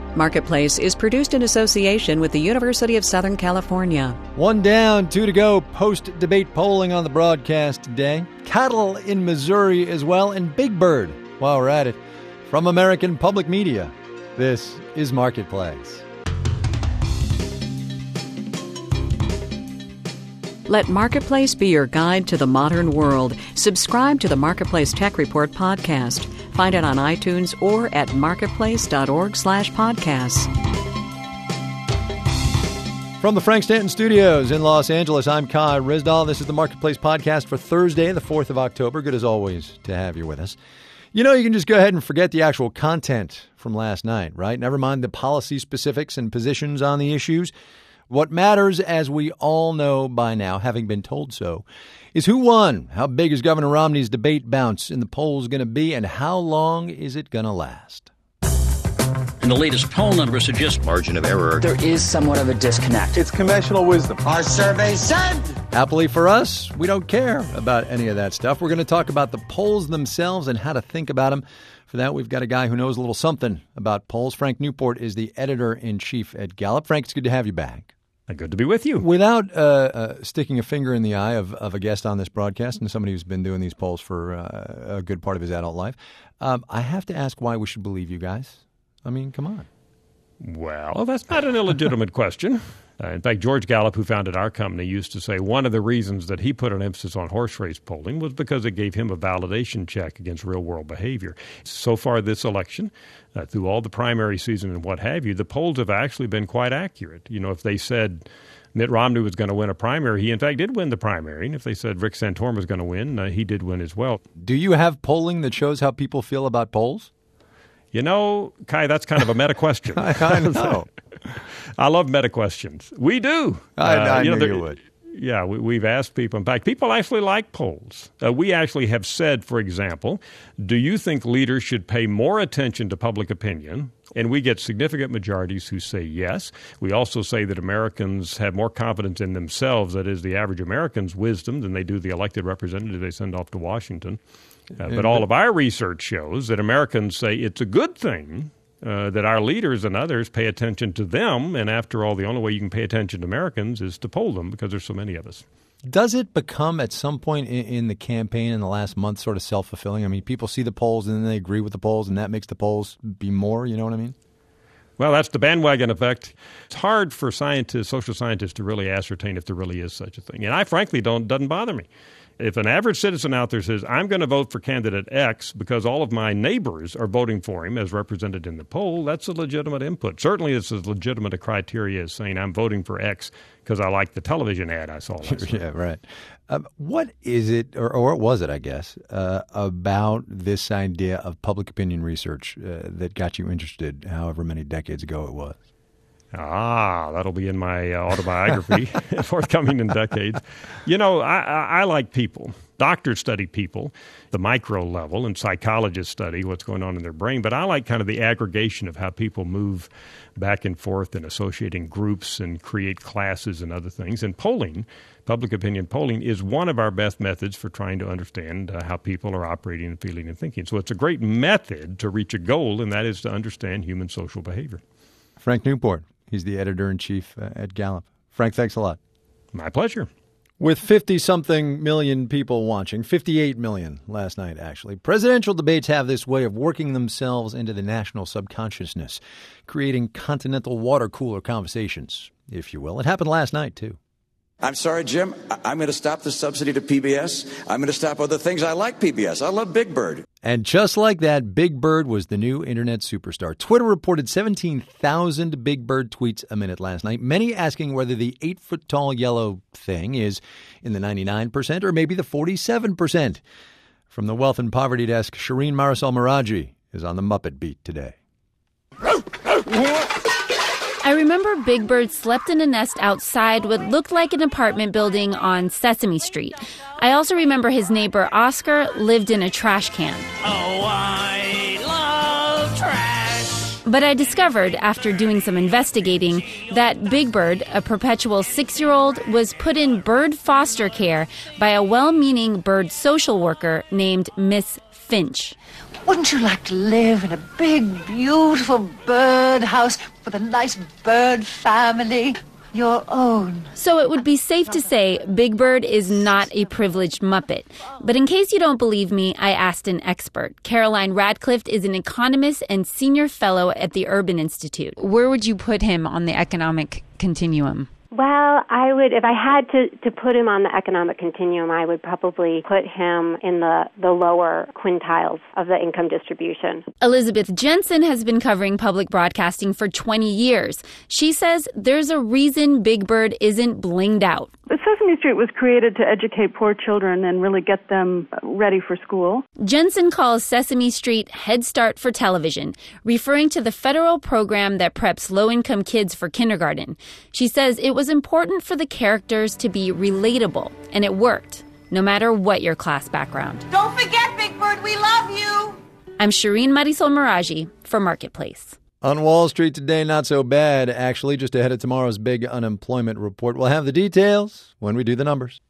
Marketplace is produced in association with the University of Southern California. 1 down, 2 to go. Post-debate polling on the broadcast today. Cattle in Missouri as well, and Big Bird, while we're at it, from American Public Media. This is Marketplace. Let Marketplace be your guide to the modern world. Subscribe to the Marketplace Tech Report podcast. Find it on iTunes or at marketplace.org/podcasts. From the Frank Stanton Studios in Los Angeles, I'm Kai Ryssdal. This is the Marketplace podcast for Thursday, the 4th of October. Good as always to have you with us. You know, you can just go ahead and forget the actual content from last night, right? Never mind the policy specifics and positions on the issues. What matters, as we all know by now, having been told so, is who won, how big is Governor Romney's debate bounce in the polls going to be, and how long is it going to last? And the latest poll numbers suggest margin of error. There is somewhat of a disconnect. It's conventional wisdom. Our survey said. Happily for us, we don't care about any of that stuff. We're going to talk about the polls themselves and how to think about them. For that, we've got a guy who knows a little something about polls. Frank Newport is the editor-in-chief at Gallup. Frank, it's good to have you back. Good to be with you. Without sticking a finger in the eye of a guest on this broadcast and somebody who's been doing these polls for a good part of his adult life, I have to ask why we should believe you guys. I mean, come on. Well, that's not an illegitimate question. In fact, George Gallup, who founded our company, used to say one of the reasons that he put an emphasis on horse race polling was because it gave him a validation check against real-world behavior. So far this election, through all the primary season and what have you, the polls have actually been quite accurate. You know, if they said Mitt Romney was going to win a primary, he in fact did win the primary. And if they said Rick Santorum was going to win, he did win as well. Do you have polling that shows how people feel about polls? You know, Kai, that's kind of a meta question. I know. I love meta questions. We do. I knew you would. Yeah, we've asked people. In fact, people actually like polls. We actually have said, for example, do you think leaders should pay more attention to public opinion? And we get significant majorities who say yes. We also say that Americans have more confidence in themselves, that is, the average American's wisdom, than they do the elected representative they send off to Washington. But all of our research shows that Americans say it's a good thing that our leaders and others pay attention to them. And after all, the only way you can pay attention to Americans is to poll them because there's so many of us. Does it become at some point in the campaign in the last month sort of self-fulfilling? I mean, people see the polls and then they agree with the polls and that makes the polls be more, you know what I mean? Well, that's the bandwagon effect. It's hard for scientists, social scientists, to really ascertain if there really is such a thing. And I frankly doesn't bother me. If an average citizen out there says, I'm going to vote for candidate X because all of my neighbors are voting for him as represented in the poll, that's a legitimate input. Certainly it's as legitimate a criteria as saying I'm voting for X because I like the television ad I saw last night. Yeah, right. What is it, or what was it, I guess, about this idea of public opinion research that got you interested however many decades ago it was? That'll be in my autobiography, forthcoming in decades. You know, I like people. Doctors study people, the micro level, and psychologists study what's going on in their brain. But I like kind of the aggregation of how people move back and forth and associating groups and create classes and other things. And polling, public opinion polling, is one of our best methods for trying to understand how people are operating and feeling and thinking. So it's a great method to reach a goal, and that is to understand human social behavior. Frank Newport. He's the editor-in-chief at Gallup. Frank, thanks a lot. My pleasure. With 50-something million people watching, 58 million last night, actually, presidential debates have this way of working themselves into the national subconsciousness, creating continental water cooler conversations, if you will. It happened last night, too. I'm sorry, Jim. I'm going to stop the subsidy to PBS. I'm going to stop other things. I like PBS. I love Big Bird. And just like that, Big Bird was the new internet superstar. Twitter reported 17,000 Big Bird tweets a minute last night, many asking whether the 8-foot-tall yellow thing is in the 99% or maybe the 47%. From the Wealth and Poverty Desk, Shireen Marisol Meraji is on the Muppet Beat today. I remember Big Bird slept in a nest outside what looked like an apartment building on Sesame Street. I also remember his neighbor Oscar lived in a trash can. Oh, I love trash. But I discovered, after doing some investigating, that Big Bird, a perpetual 6-year-old, was put in bird foster care by a well-meaning bird social worker named Miss Finch. Wouldn't you like to live in a big, beautiful bird house with a nice bird family? Your own. So it would be safe to say Big Bird is not a privileged Muppet. But in case you don't believe me, I asked an expert. Caroline Radcliffe is an economist and senior fellow at the Urban Institute. Where would you put him on the economic continuum? Well, I would, if I had to put him on the economic continuum, I would probably put him in the lower quintiles of the income distribution. Elizabeth Jensen has been covering public broadcasting for 20 years. She says there's a reason Big Bird isn't blinged out. Sesame Street was created to educate poor children and really get them ready for school. Jensen calls Sesame Street Head Start for television, referring to the federal program that preps low-income kids for kindergarten. She says it was important for the characters to be relatable, and it worked, no matter what your class background. Don't forget, Big Bird, we love you! I'm Shireen Marisol Meraji for Marketplace. On Wall Street today, not so bad, actually, just ahead of tomorrow's big unemployment report. We'll have the details when we do the numbers.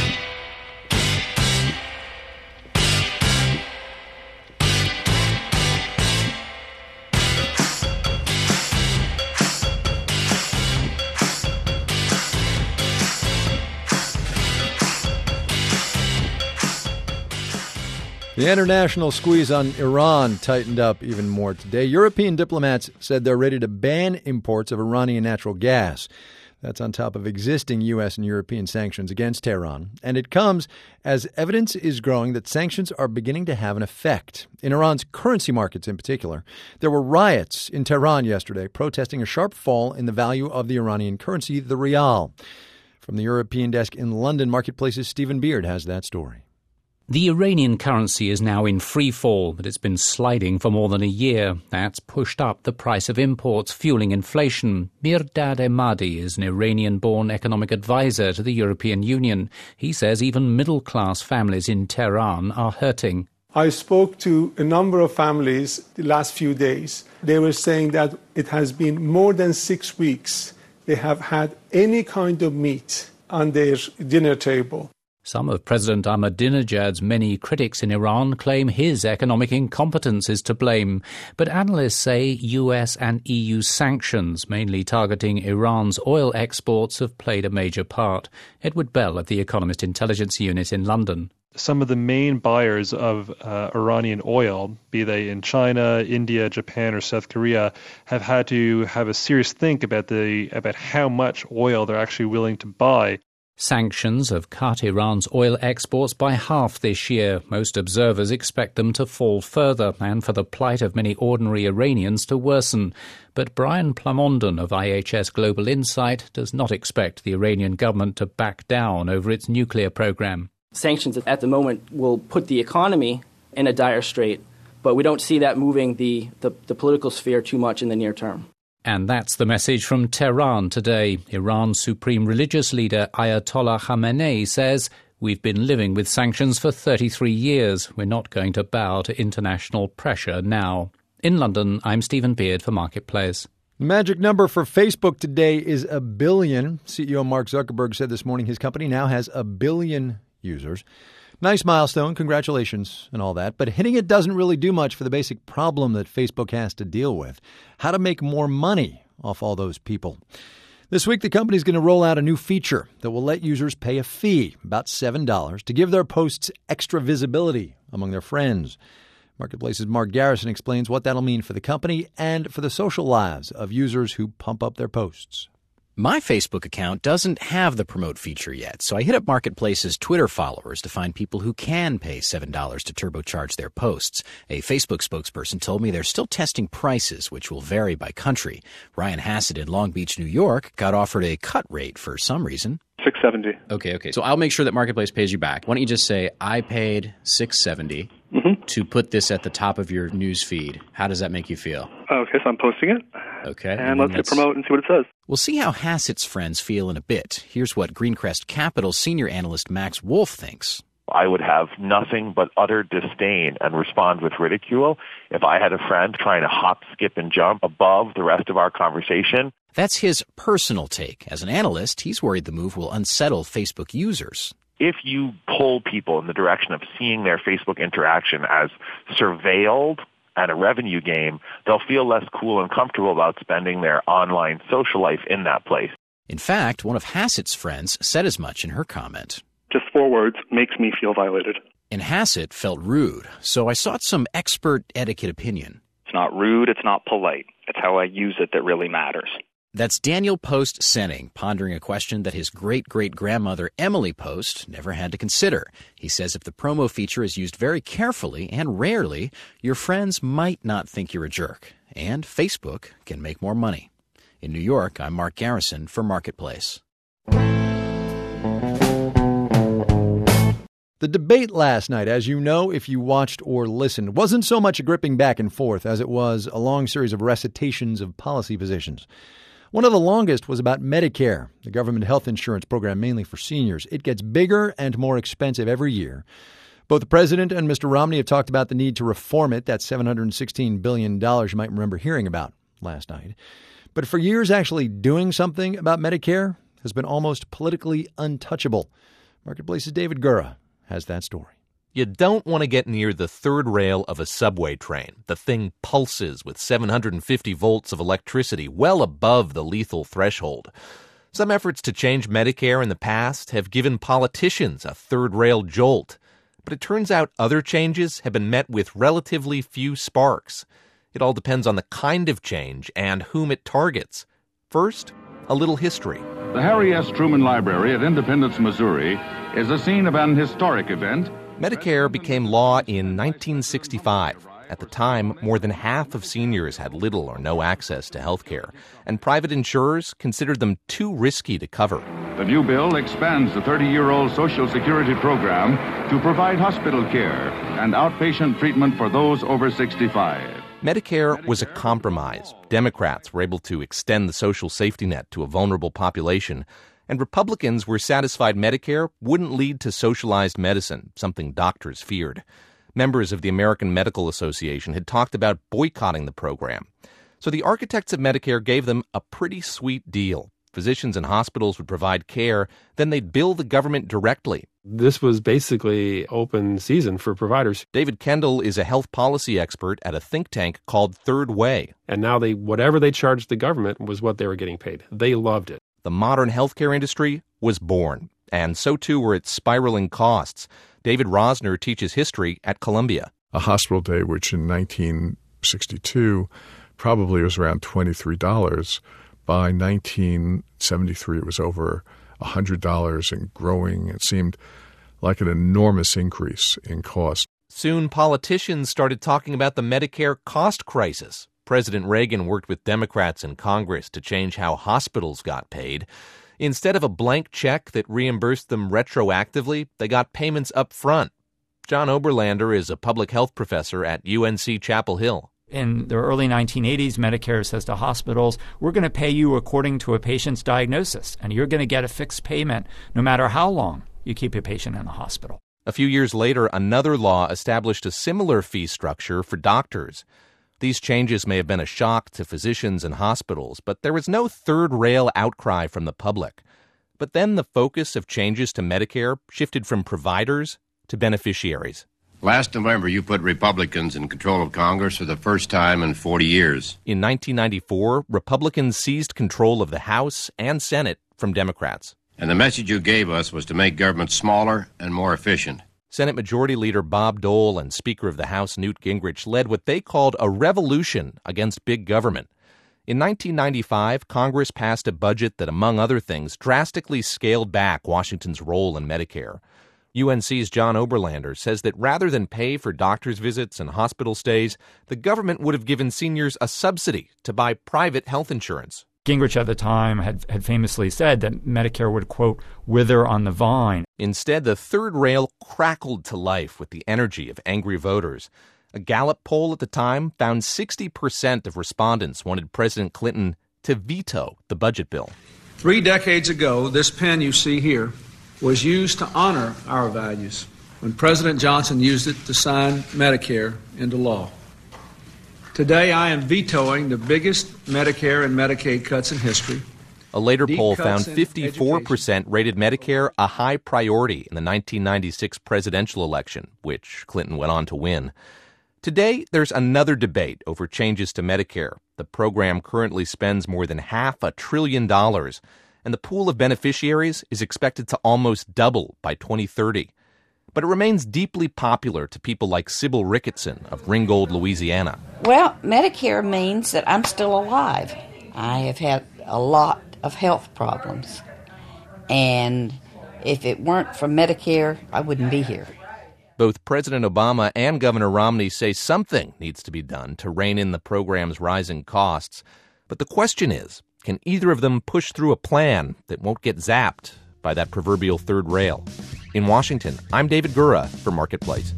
The international squeeze on Iran tightened up even more today. European diplomats said they're ready to ban imports of Iranian natural gas. That's on top of existing U.S. and European sanctions against Tehran. And it comes as evidence is growing that sanctions are beginning to have an effect. In Iran's currency markets in particular, there were riots in Tehran yesterday protesting a sharp fall in the value of the Iranian currency, the rial. From the European desk in London, Marketplace's Stephen Beard has that story. The Iranian currency is now in free fall, but it's been sliding for more than a year. That's pushed up the price of imports, fueling inflation. Mirdad Emadi is an Iranian-born economic advisor to the European Union. He says even middle-class families in Tehran are hurting. I spoke to a number of families the last few days. They were saying that it has been more than 6 weeks they have had any kind of meat on their dinner table. Some of President Ahmadinejad's many critics in Iran claim his economic incompetence is to blame. But analysts say US and EU sanctions, mainly targeting Iran's oil exports, have played a major part. Edward Bell of the Economist Intelligence Unit in London. Some of the main buyers of Iranian oil, be they in China, India, Japan, or South Korea, have had to have a serious think about how much oil they're actually willing to buy. Sanctions have cut Iran's oil exports by half this year. Most observers expect them to fall further and for the plight of many ordinary Iranians to worsen. But Brian Plamondon of IHS Global Insight does not expect the Iranian government to back down over its nuclear program. Sanctions at the moment will put the economy in a dire strait, but we don't see that moving the political sphere too much in the near term. And that's the message from Tehran today. Iran's supreme religious leader Ayatollah Khamenei says, "We've been living with sanctions for 33 years. We're not going to bow to international pressure now." In London, I'm Stephen Beard for Marketplace. The magic number for Facebook today is 1 billion. CEO Mark Zuckerberg said this morning his company now has 1 billion users. Nice milestone, congratulations and all that. But hitting it doesn't really do much for the basic problem that Facebook has to deal with. How to make more money off all those people. This week, the company is going to roll out a new feature that will let users pay a fee, about $7, to give their posts extra visibility among their friends. Marketplace's Mark Garrison explains what that'll mean for the company and for the social lives of users who pump up their posts. My Facebook account doesn't have the promote feature yet, so I hit up Marketplace's Twitter followers to find people who can pay $7 to turbocharge their posts. A Facebook spokesperson told me they're still testing prices, which will vary by country. Ryan Hassett in Long Beach, New York, got offered a cut rate for some reason. $6.70. Okay. So I'll make sure that Marketplace pays you back. Why don't you just say, I paid $6.70 to put this at the top of your news feed. How does that make you feel? Okay, so I'm posting it. Okay. And let's hit promote and see what it says. We'll see how Hassett's friends feel in a bit. Here's what Greencrest Capital senior analyst Max Wolf thinks. I would have nothing but utter disdain and respond with ridicule if I had a friend trying to hop, skip, and jump above the rest of our conversation. That's his personal take. As an analyst, he's worried the move will unsettle Facebook users. if you pull people in the direction of seeing their Facebook interaction as surveilled and a revenue game, they'll feel less cool and comfortable about spending their online social life in that place. In fact, one of Hassett's friends said as much in her comment. Just 4 words, makes me feel violated. And Hassett felt rude, so I sought some expert etiquette opinion. It's not rude, it's not polite. It's how I use it that really matters. That's Daniel Post Senning, pondering a question that his great-great-grandmother Emily Post never had to consider. He says if the promo feature is used very carefully and rarely, your friends might not think you're a jerk. And Facebook can make more money. In New York, I'm Mark Garrison for Marketplace. The debate last night, as you know if you watched or listened, wasn't so much a gripping back and forth as it was a long series of recitations of policy positions. One of the longest was about Medicare, the government health insurance program mainly for seniors. It gets bigger and more expensive every year. Both the president and Mr. Romney have talked about the need to reform it. That's $716 billion you might remember hearing about last night. But for years, actually doing something about Medicare has been almost politically untouchable. Marketplace's David Gura has that story. You don't want to get near the third rail of a subway train. The thing pulses with 750 volts of electricity, well above the lethal threshold. Some efforts to change Medicare in the past have given politicians a third rail jolt. But it turns out other changes have been met with relatively few sparks. It all depends on the kind of change and whom it targets. First, a little history. The Harry S. Truman Library at Independence, Missouri, is the scene of an historic event. Medicare became law in 1965. At the time, more than half of seniors had little or no access to health care, and private insurers considered them too risky to cover. The new bill expands the 30-year-old Social Security program to provide hospital care and outpatient treatment for those over 65. Medicare was a compromise. Democrats were able to extend the social safety net to a vulnerable population, and Republicans were satisfied Medicare wouldn't lead to socialized medicine, something doctors feared. Members of the American Medical Association had talked about boycotting the program. So the architects of Medicare gave them a pretty sweet deal. Physicians and hospitals would provide care, then they'd bill the government directly. This was basically open season for providers. David Kendall is a health policy expert at a think tank called Third Way. And now whatever they charged the government was what they were getting paid. They loved it. The modern healthcare industry was born, and so too were its spiraling costs. David Rosner teaches history at Columbia. A hospital day, which in 1962 probably was around $23, by 1973 it was over $100 and growing. It seemed like an enormous increase in cost. Soon politicians started talking about the Medicare cost crisis. President Reagan worked with Democrats in Congress to change how hospitals got paid. Instead of a blank check that reimbursed them retroactively, they got payments up front. John Oberlander is a public health professor at UNC Chapel Hill. In the early 1980s, Medicare says to hospitals, we're going to pay you according to a patient's diagnosis, and you're going to get a fixed payment no matter how long you keep a patient in the hospital. A few years later, another law established a similar fee structure for doctors. These changes may have been a shock to physicians and hospitals, but there was no third rail outcry from the public. But then the focus of changes to Medicare shifted from providers to beneficiaries. Last November, you put Republicans in control of Congress for the first time in 40 years. In 1994, Republicans seized control of the House and Senate from Democrats. And the message you gave us was to make government smaller and more efficient. Senate Majority Leader Bob Dole and Speaker of the House Newt Gingrich led what they called a revolution against big government. In 1995, Congress passed a budget that, among other things, drastically scaled back Washington's role in Medicare. UNC's John Oberlander says that rather than pay for doctor's visits and hospital stays, the government would have given seniors a subsidy to buy private health insurance. Gingrich at the time had famously said that Medicare would, quote, wither on the vine. Instead, the third rail crackled to life with the energy of angry voters. A Gallup poll at the time found 60% of respondents wanted President Clinton to veto the budget bill. 3 decades ago, this pen you see here was used to honor our values when President Johnson used it to sign Medicare into law. Today, I am vetoing the biggest Medicare and Medicaid cuts in history. A later Deep poll cuts found in 54% rated Medicare a high priority in the 1996 presidential election, which Clinton went on to win. Today, there's another debate over changes to Medicare. The program currently spends more than $500 billion, and the pool of beneficiaries is expected to almost double by 2030. But it remains deeply popular to people like Sybil Ricketson of Ringgold, Louisiana. Well, Medicare means that I'm still alive. I have had a lot of health problems, and if it weren't for Medicare, I wouldn't be here. Both President Obama and Governor Romney say something needs to be done to rein in the program's rising costs. But the question is, can either of them push through a plan that won't get zapped by that proverbial third rail? In Washington, I'm David Gura for Marketplace.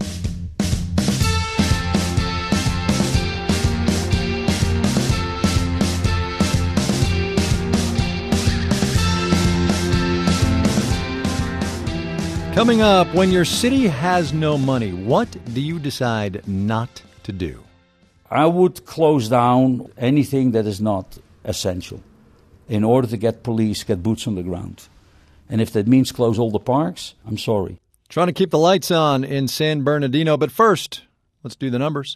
Coming up, when your city has no money, what do you decide not to do? I would close down anything that is not essential in order to get police, get boots on the ground. And if that means close all the parks, I'm sorry. Trying to keep the lights on in San Bernardino, but first, let's do the numbers.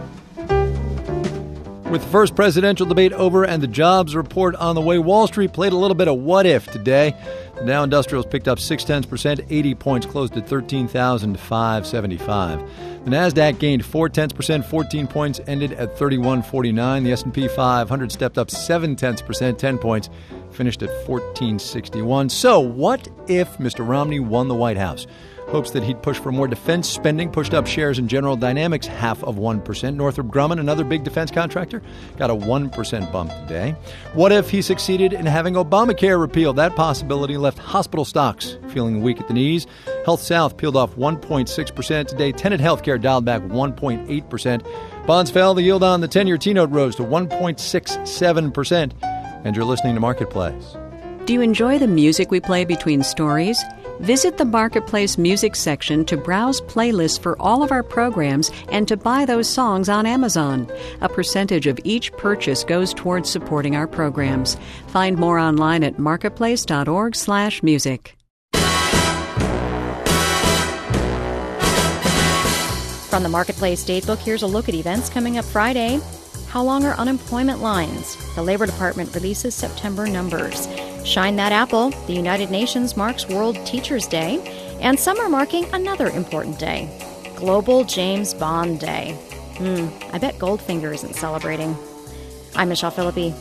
With the first presidential debate over and the jobs report on the way, Wall Street played a little bit of what if today. The Dow Industrials picked up 0.6%, 80 points, closed at 13,575. The Nasdaq gained 0.4%, 14 points, ended at 3149. The S&P 500 stepped up 0.7%, 10 points, finished at 1461. So, what if Mr. Romney won the White House? Hopes that he'd push for more defense spending pushed up shares in General Dynamics 0.5%. Northrop Grumman, another big defense contractor, got a 1% bump today. What if he succeeded in having Obamacare repealed? That possibility left hospital stocks feeling weak at the knees. Health South peeled off 1.6% today. Tenet Healthcare dialed back 1.8%. Bonds fell. The yield on the 10-year T-note rose to 1.67%. And you're listening to Marketplace. Do you enjoy the music we play between stories? Visit the Marketplace music section to browse playlists for all of our programs and to buy those songs on Amazon. A percentage of each purchase goes towards supporting our programs. Find more online at marketplace.org/music. From the Marketplace Datebook, here's a look at events coming up Friday. How long are unemployment lines? The Labor Department releases September numbers. Shine that apple. The United Nations marks World Teachers' Day. And some are marking another important day, Global James Bond Day. I bet Goldfinger isn't celebrating. I'm Michelle Philippi.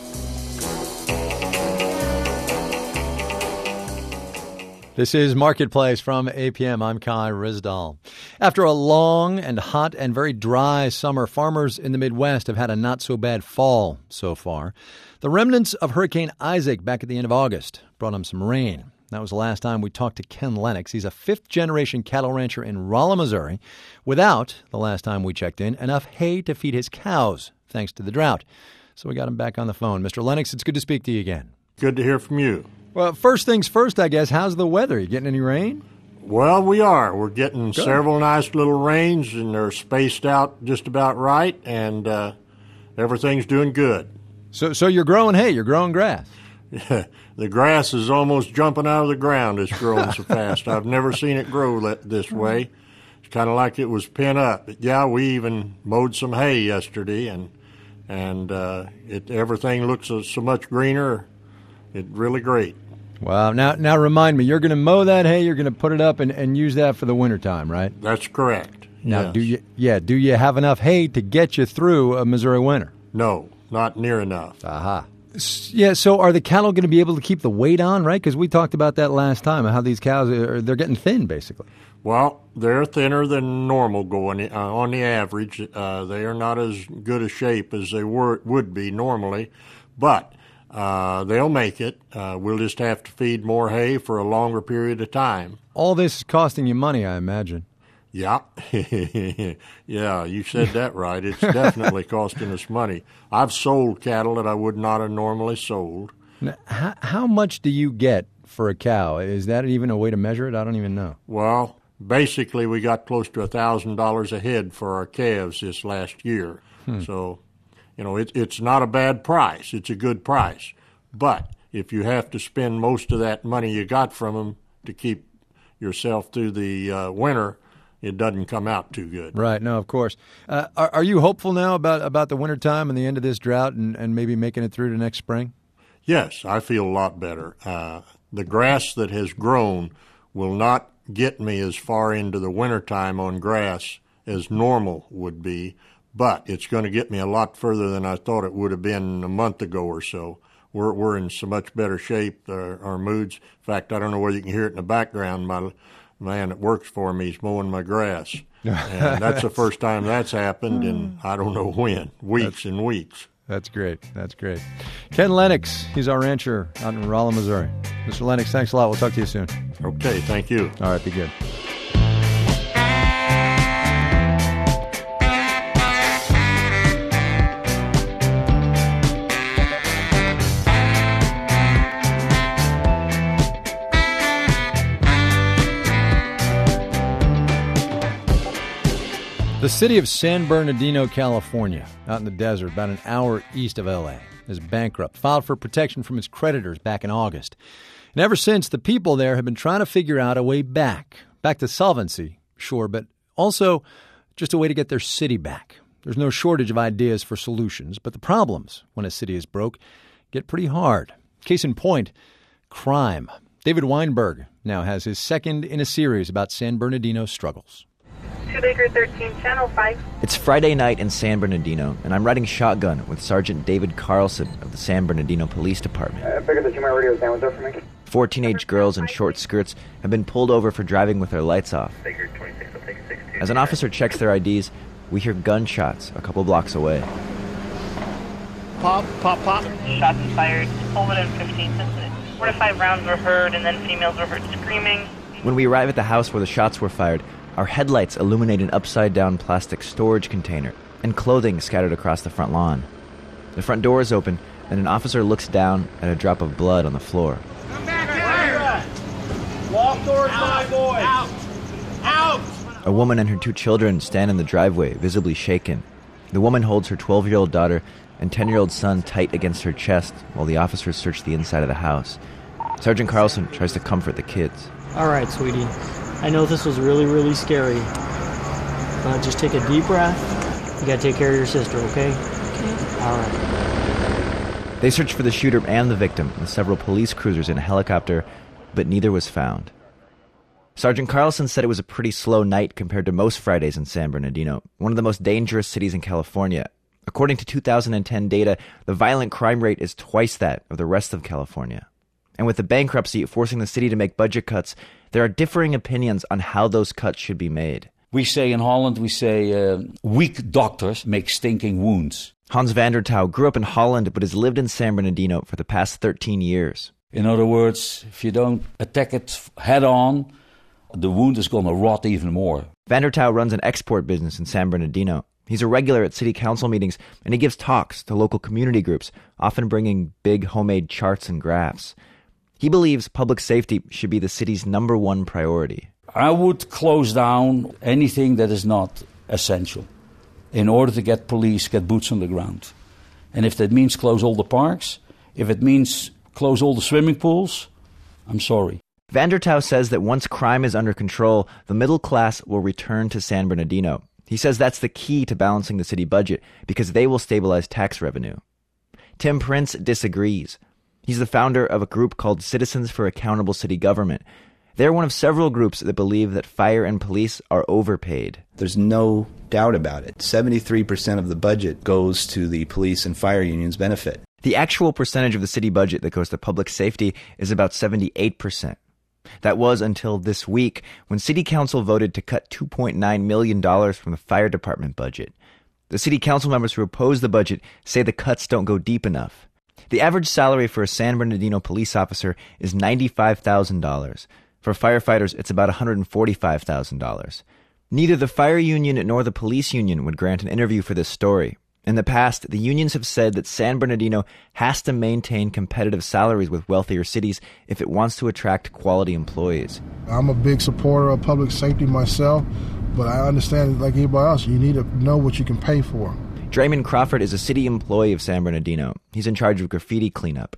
This is Marketplace from APM. I'm Kai Rizdal. After a long and hot and very dry summer, farmers in the Midwest have had a not-so-bad fall so far. The remnants of Hurricane Isaac back at the end of August brought them some rain. That was the last time we talked to Ken Lennox. He's a fifth-generation cattle rancher in Rolla, Missouri, without, the last time we checked in, enough hay to feed his cows, thanks to the drought. So we got him back on the phone. Mr. Lennox, it's good to speak to you again. Good to hear from you. Well, first things first, I guess. How's the weather? You getting any rain? Well, we are. We're getting several nice little rains, and they're spaced out just about right, and everything's doing good. So you're growing hay, you're growing grass. Yeah, the grass is almost jumping out of the ground. It's growing so fast. I've never seen it grow this way. It's kind of like it was pent up. But yeah, we even mowed some hay yesterday, and everything looks so much greener. It's really great. Wow. Now remind me, you're going to mow that hay, you're going to put it up and use that for the wintertime, right? That's correct. Now, yes. do you have enough hay to get you through a Missouri winter? No, not near enough. Aha. Yeah, so are the cattle going to be able to keep the weight on, right? Because we talked about that last time, how these cows, they're getting thin, basically. Well, they're thinner than normal going on the average. They are not as good a shape as they would be normally, but they'll make it. We'll just have to feed more hay for a longer period of time. All this is costing you money, I imagine. Yeah. Yeah, you said that right. It's definitely costing us money. I've sold cattle that I would not have normally sold. Now, how much do you get for a cow? Is that even a way to measure it? I don't even know. Well, basically we got close to $1,000 a head for our calves this last year. So, it's not a bad price. It's a good price. But if you have to spend most of that money you got from them to keep yourself through the winter, it doesn't come out too good. Right. No, of course. Are you hopeful now about the wintertime and the end of this drought and maybe making it through to next spring? Yes, I feel a lot better. The grass that has grown will not get me as far into the wintertime on grass as normal would be, but it's going to get me a lot further than I thought it would have been a month ago or so. We're in so much better shape, our moods. In fact, I don't know whether you can hear it in the background. My man that works for me is mowing my grass. And that's the first time that's happened in I don't know when, weeks and weeks. That's great. That's great. Ken Lennox, he's our rancher out in Rolla, Missouri. Mr. Lennox, thanks a lot. We'll talk to you soon. Okay, thank you. All right, be good. The city of San Bernardino, California, out in the desert, about an hour east of L.A., is bankrupt, filed for protection from its creditors back in August. And ever since, the people there have been trying to figure out a way back to solvency, sure, but also just a way to get their city back. There's no shortage of ideas for solutions, but the problems, when a city is broke, get pretty hard. Case in point, crime. David Weinberg now has his second in a series about San Bernardino's struggles. 2 Baker 13, Channel 5. It's Friday night in San Bernardino, and I'm riding shotgun with Sergeant David Carlson of the San Bernardino Police Department. I figured that you might already have down. What's up for me? 4 teenage girls in short skirts have been pulled over for driving with their lights off. As an officer checks their IDs, we hear gunshots a couple blocks away. Pop, pop, pop. Shots fired over in 15th. 4 to 5 rounds were heard, and then females were heard screaming. When we arrive at the house where the shots were fired, our headlights illuminate an upside-down plastic storage container and clothing scattered across the front lawn. The front door is open, and an officer looks down at a drop of blood on the floor. Come back here! Walk towards my boy! Out! Out! A woman and her 2 children stand in the driveway, visibly shaken. The woman holds her 12-year-old daughter and 10-year-old son tight against her chest while the officers search the inside of the house. Sergeant Carlson tries to comfort the kids. All right, sweetie. I know this was really, really scary, but just take a deep breath. You gotta take care of your sister, okay? Okay. All right. They searched for the shooter and the victim with several police cruisers and a helicopter, but neither was found. Sergeant Carlson said it was a pretty slow night compared to most Fridays in San Bernardino, one of the most dangerous cities in California. According to 2010 data, the violent crime rate is twice that of the rest of California. And with the bankruptcy forcing the city to make budget cuts, there are differing opinions on how those cuts should be made. We say in Holland, weak doctors make stinking wounds. Hans van der Touw grew up in Holland but has lived in San Bernardino for the past 13 years. In other words, if you don't attack it head on, the wound is going to rot even more. Van der Touw runs an export business in San Bernardino. He's a regular at city council meetings, and he gives talks to local community groups, often bringing big homemade charts and graphs. He believes public safety should be the city's #1 priority. I would close down anything that is not essential in order to get boots on the ground. And if that means close all the parks, if it means close all the swimming pools, I'm sorry. Van der Touw says that once crime is under control, the middle class will return to San Bernardino. He says that's the key to balancing the city budget because they will stabilize tax revenue. Tim Prince disagrees. He's the founder of a group called Citizens for Accountable City Government. They're one of several groups that believe that fire and police are overpaid. There's no doubt about it. 73% of the budget goes to the police and fire unions' benefit. The actual percentage of the city budget that goes to public safety is about 78%. That was until this week when City Council voted to cut $2.9 million from the fire department budget. The city council members who oppose the budget say the cuts don't go deep enough. The average salary for a San Bernardino police officer is $95,000. For firefighters, it's about $145,000. Neither the fire union nor the police union would grant an interview for this story. In the past, the unions have said that San Bernardino has to maintain competitive salaries with wealthier cities if it wants to attract quality employees. I'm a big supporter of public safety myself, but I understand, like anybody else, you need to know what you can pay for. Draymond Crawford is a city employee of San Bernardino. He's in charge of graffiti cleanup.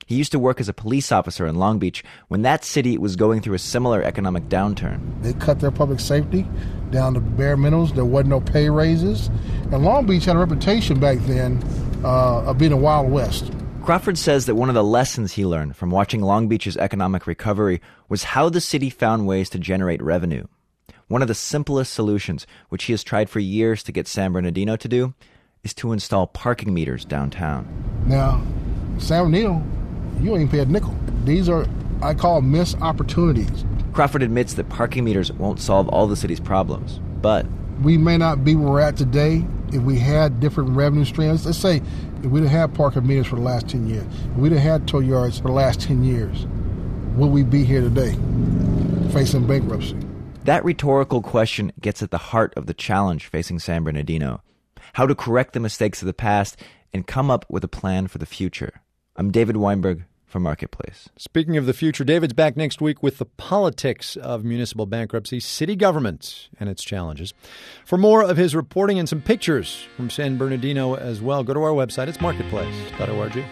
He used to work as a police officer in Long Beach when that city was going through a similar economic downturn. They cut their public safety down to bare minimums. There wasn't no pay raises. And Long Beach had a reputation back then of being a Wild West. Crawford says that one of the lessons he learned from watching Long Beach's economic recovery was how the city found ways to generate revenue. One of the simplest solutions, which he has tried for years to get San Bernardino to do, is to install parking meters downtown. Now, San Bernardino, you don't even pay a nickel. These are, I call, missed opportunities. Crawford admits that parking meters won't solve all the city's problems, but we may not be where we're at today if we had different revenue streams. Let's say if we'd have had parking meters for the last 10 years, if we'd have had tow yards for the last 10 years, would we be here today facing bankruptcy? That rhetorical question gets at the heart of the challenge facing San Bernardino: how to correct the mistakes of the past and come up with a plan for the future. I'm David Weinberg for Marketplace. Speaking of the future, David's back next week with the politics of municipal bankruptcy, city government, and its challenges. For more of his reporting and some pictures from San Bernardino as well, go to our website. It's marketplace.org.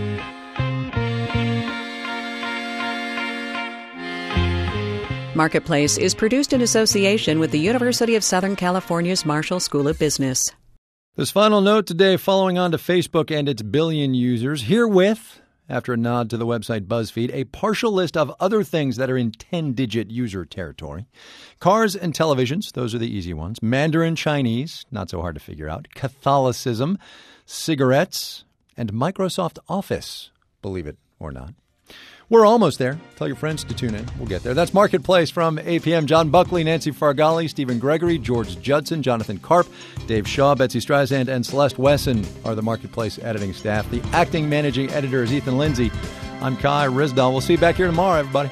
Marketplace is produced in association with the University of Southern California's Marshall School of Business. This final note today, following on to Facebook and its billion users, herewith, after a nod to the website BuzzFeed, a partial list of other things that are in 10-digit user territory. Cars and televisions, those are the easy ones. Mandarin Chinese, not so hard to figure out. Catholicism, cigarettes, and Microsoft Office, believe it or not. We're almost there. Tell your friends to tune in. We'll get there. That's Marketplace from APM. John Buckley, Nancy Fargali, Stephen Gregory, George Judson, Jonathan Karp, Dave Shaw, Betsy Streisand, and Celeste Wesson are the Marketplace editing staff. The acting managing editor is Ethan Lindsay. I'm Kai Risdal. We'll see you back here tomorrow, everybody.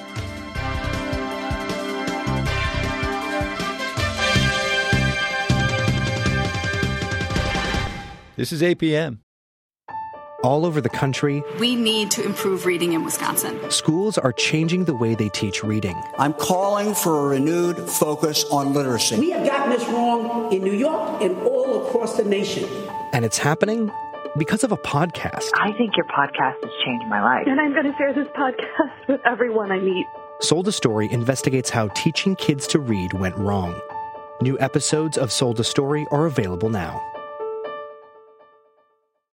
This is APM. All over the country, we need to improve reading in Wisconsin. Schools are changing the way they teach reading. I'm calling for a renewed focus on literacy. We have gotten this wrong in New York and all across the nation. And it's happening because of a podcast. I think your podcast has changed my life. And I'm going to share this podcast with everyone I meet. Sold a Story investigates how teaching kids to read went wrong. New episodes of Sold a Story are available now.